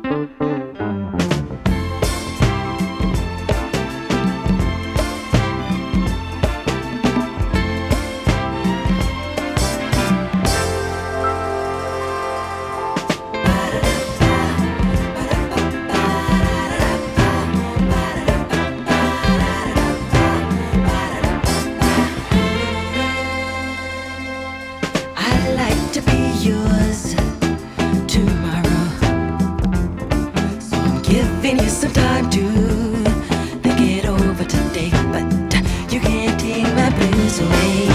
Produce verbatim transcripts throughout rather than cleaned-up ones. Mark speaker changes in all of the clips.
Speaker 1: Giving you some time to think it over today, but you can't take my blues away.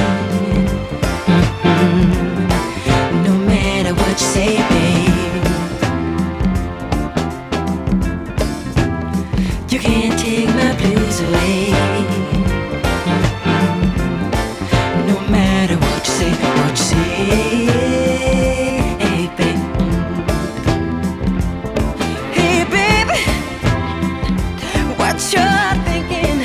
Speaker 1: Mm-hmm. No matter what you say, babe, you can't take my blues away. Mm-hmm. No matter what you say, what you say. You're thinking,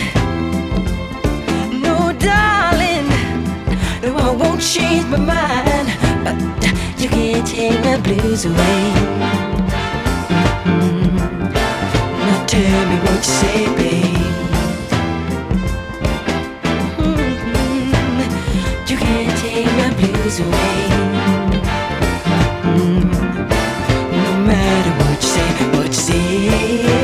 Speaker 1: no, darling, no, I won't change my mind, but you can't take my blues away. Mm-hmm. Now tell me what you say, babe. Mm-hmm. You can't take my blues away. Mm-hmm. No matter what you say, what you say.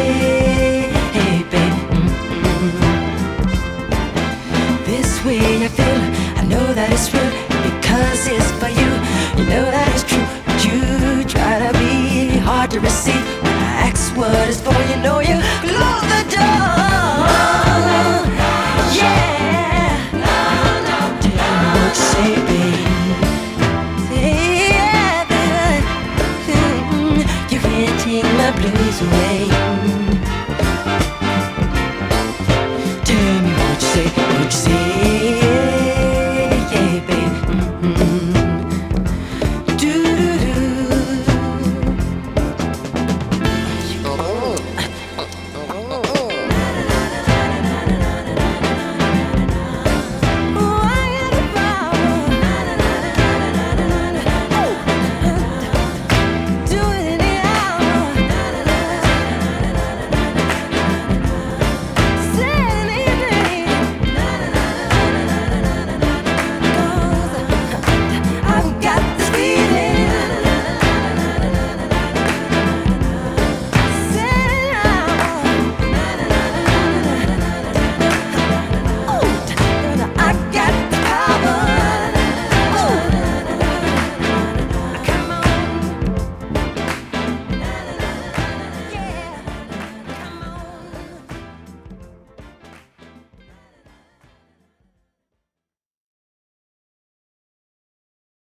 Speaker 1: Way I feel, I know that it's real because it's for you. You know that it's true, but you try to be hard to receive. When I ask what it's for, you know you close the door. Yeah, tell me what you say, babe. Say yeah, baby. You can't take my blues away.